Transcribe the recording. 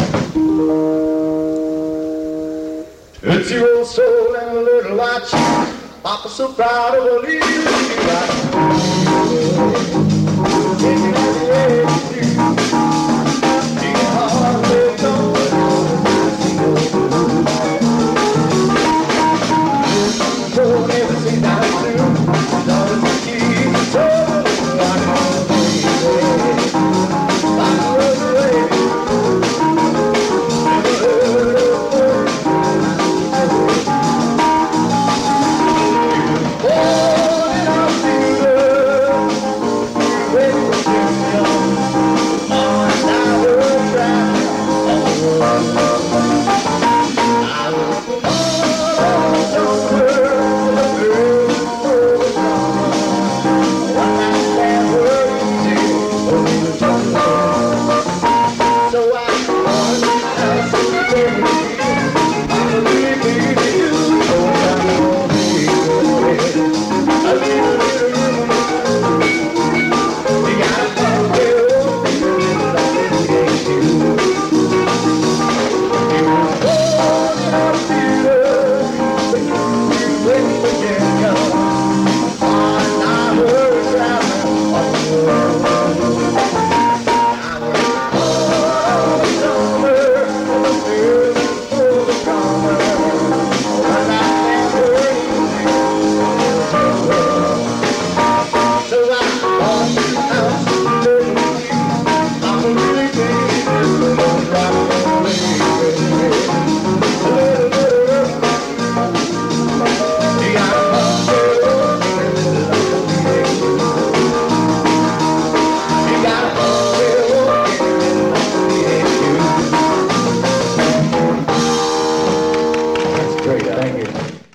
It's your old soul and a little white sheet. Papa's so proud of a little white. Taking out the edge you do. Taking hard way on the road, everything down through. Don't you keep the trouble like a baby. Like a rubber baby. Never heard of her. Great, thank you.